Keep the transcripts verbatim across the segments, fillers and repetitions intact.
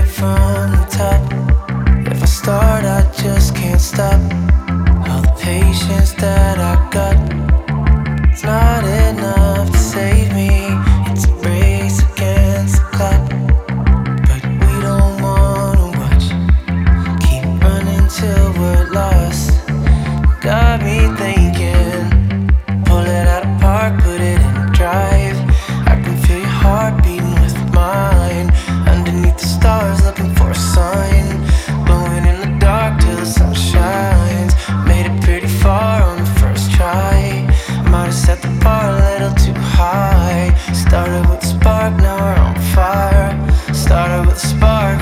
it from the top. If I start, I just can't stop. All the patience that I got, it's not enough to save me. It's a race against the clock, but we don't wanna watch. Keep running till we're lost. Got me thinking, pull it out of park, put it in drive. I can feel your heart beating with mine. Underneath the stars, looking for a sign. Glowing in the dark till the sun shines. Made it pretty far on the first try. Might have set the bar a little too high. Started with a spark, now we're on fire. Started with a spark.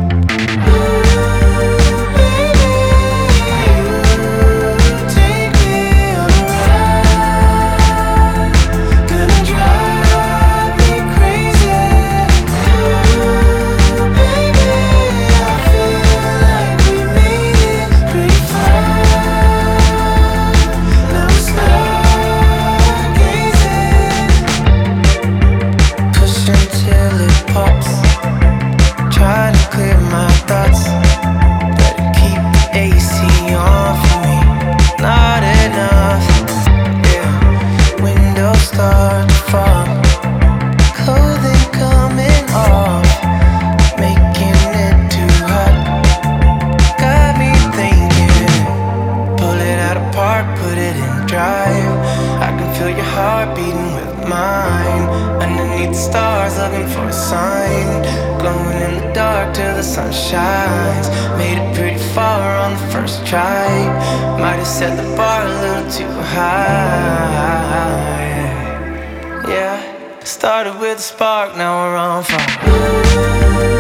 Start to fall, clothing coming off, making it too hot. Got me thinking, pull it out of park, put it in drive. I can feel your heart beating with mine. Underneath the stars, looking for a sign. Glowing in the dark till the sun shines. Made it pretty far on the first try. Might have set the bar a little too high. Yeah, started with a spark, now we're on fire.